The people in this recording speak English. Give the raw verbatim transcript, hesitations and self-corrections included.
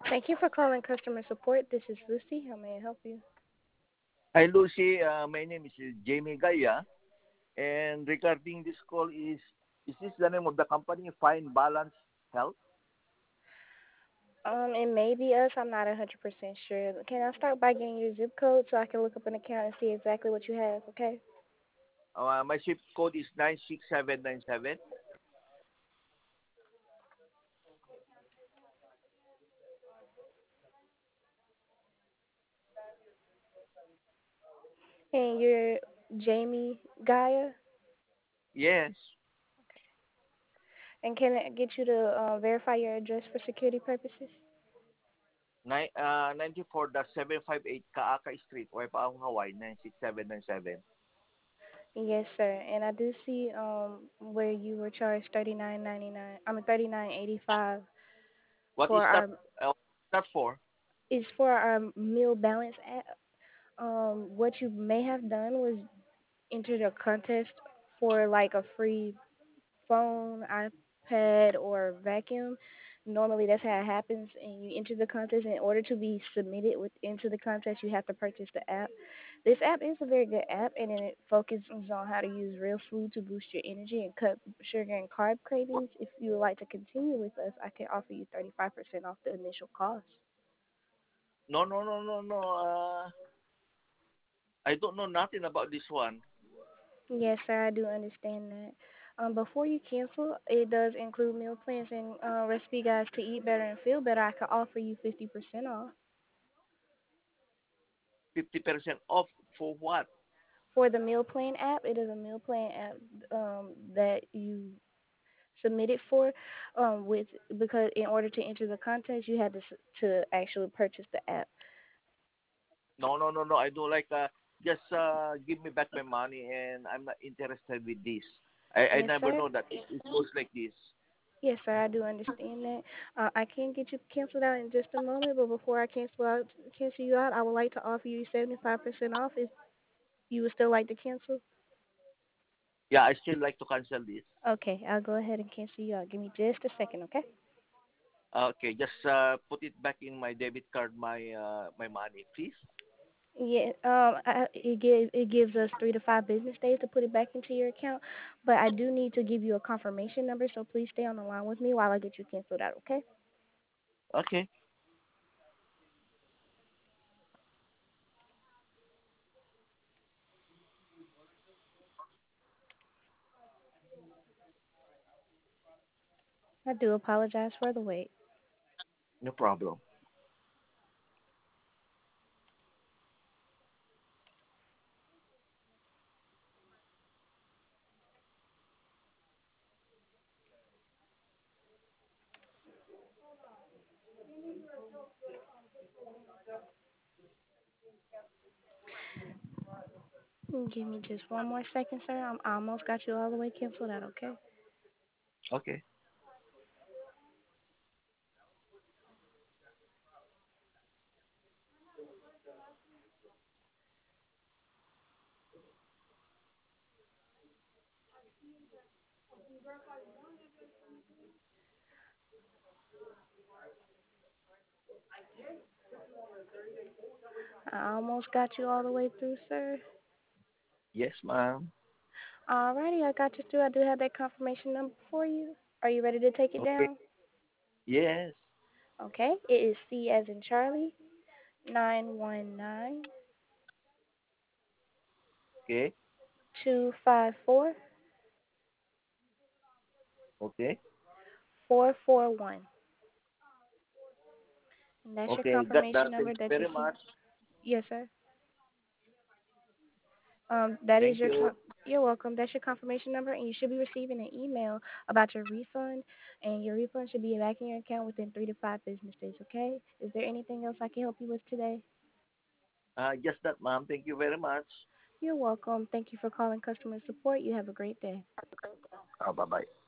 Thank you for calling customer support. This is Lucy. How may I help you? Hi, Lucy. Uh, my name is Jamie Gaya. And regarding this call is, is this the name of the company, Fine Balance Health? Um, it may be us. I'm not one hundred percent sure. Can I start by getting your zip code so I can look up an account and see exactly what you have, okay? Uh, my zip code is nine six seven nine seven. And you're Jamie Gaia? Yes. And can I get you to uh, verify your address for security purposes? Nine, uh, ninety-four seven five eight Kaaka Street, Waipahu, Hawaii, nine six seven nine seven. Yes, sir. And I do see um where you were charged thirty nine ninety nine. I mean thirty nine eighty five What is for that, our uh, that for? is for our meal balance app. Um, what you may have done was entered a contest for like a free phone, iPad, or vacuum. Normally, that's how it happens, and you enter the contest. In order to be submitted with into the contest, you have to purchase the app. This app is a very good app, and it focuses on how to use real food to boost your energy and cut sugar and carb cravings. If you would like to continue with us, I can offer you thirty-five percent off the initial cost. No, no, no, no, no. Uh, I don't know nothing about this one. Yes, sir, I do understand that. Um, before you cancel, it does include meal plans and uh, recipe guides to eat better and feel better. I could offer you fifty percent off. fifty percent off for what? For the meal plan app, it is a meal plan app um, that you submitted for um, with because in order to enter the contest, you had to s- to actually purchase the app. No, no, no, no. I don't like, uh, just uh, give me back my money and I'm not interested with this. I, I Yes, never sir. know that it, it goes like this. Yes, sir, I do understand that. Uh, I can get you canceled out in just a moment, but before I cancel out, cancel you out, I would like to offer you seventy-five percent off if you would still like to cancel. Yeah, I still like to cancel this. Okay, I'll go ahead and cancel you out. Give me just a second, okay? Okay, just uh, put it back in my debit card, my uh, my money, please. Yeah, um, I, it gives it gives us three to five business days to put it back into your account, but I do need to give you a confirmation number, so please stay on the line with me while I get you canceled out, okay? Okay. I do apologize for the wait. No problem. Give me just one more second, sir. I'm I almost got you all the way canceled out, okay? Okay. I almost got you all the way through, sir. Yes, ma'am. Alrighty, I got you through. I do have that confirmation number for you. Are you ready to take it Okay. down? Yes. Okay, it is C as in Charlie, nine one nine Okay. two five four Okay. four four one. And that's your Okay. Got confirmation that. Thank number you that you very see. much. Yes, sir. Um, that is Thank your you. con- You're welcome. That's your confirmation number, and you should be receiving an email about your refund, and your refund should be back in your account within three to five business days. Okay? Is there anything else I can help you with today? Uh, just that, ma'am. Thank you very much. You're welcome. Thank you for calling customer support. You have a great day. Uh, bye bye.